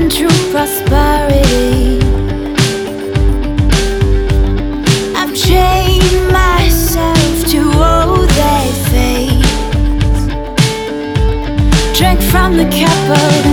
true prosperity. I've chained myself to all their fate. Drank from the cup of